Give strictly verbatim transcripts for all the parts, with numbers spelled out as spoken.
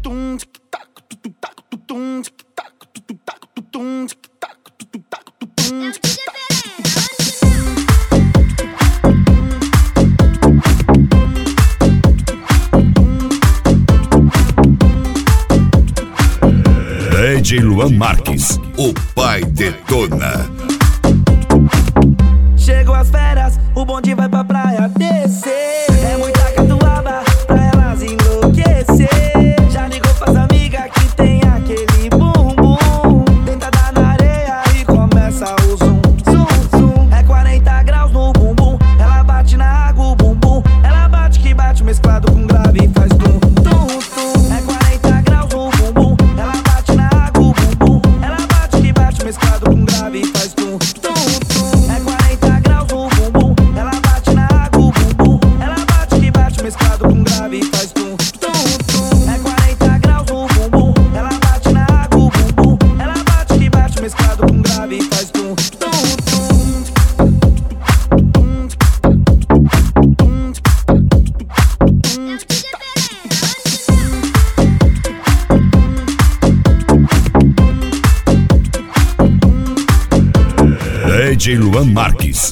D J Luan Marques, o pai detona. Chegou as férias, o bonde vai pra praia descer. É muita catuaba pra elas enlouquecer. Já ligou pras amigas que tem aquele bumbum. Tenta dar na areia e começa o zoom, zoom, zoom. É quarenta graus no bumbum, ela bate na água o bumbum. Ela bate que bate mesclado com grave e faz tum, tum, tum. É quarenta graus no bumbum, ela bate na água o bumbum. Ela bate que bate mesclado com grave e faz tum, tum, tum. É quarenta graus no bumbum, ela bate na água o bumbum. Ela bate que bate mesclado com grave e faz tum, tum, tum. É quarenta graus no bumbum, ela bate na água o bumbum. Ela bate que bate mesclado com grave e faz tum, tum, tum. D J Luan Marques.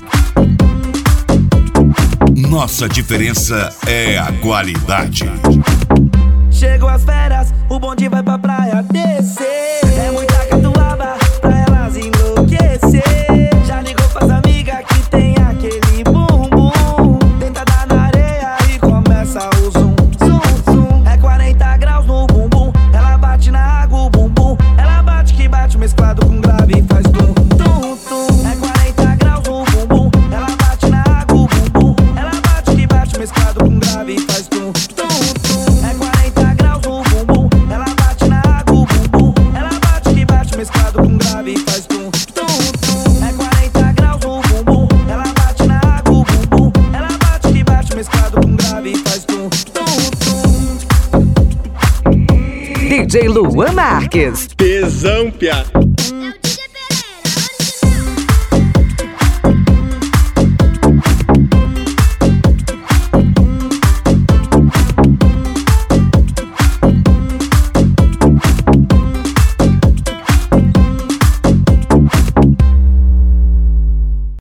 Nossa diferença é a qualidade. Chegou as férias, o bonde vai pra praia descer. É muita catuaba pra elas enlouquecer. Já ligou pras amigas que tem aquele bumbum. Tenta dar na areia e começa o zoom, zoom, zoom. É quarenta graus no bumbum, ela bate na água o bumbum. Ela bate que bate mesclado com grave e faz tum, tum, tum. É quarenta graus no bumbum, ela bate na água o bumbum. Ela bate que bate mesclado com grave e faz tum, tum, tum. É quarenta graus no bumbum, ela bate na água o bumbum. Ela bate que bate mesclado com grave e faz tum, tum, tum. É quarenta graus no bumbum, ela bate na água o bumbum. Ela bate que bate mesclado com grave e faz tum, tum, tum. D J Luan Marques. Tesão, piá.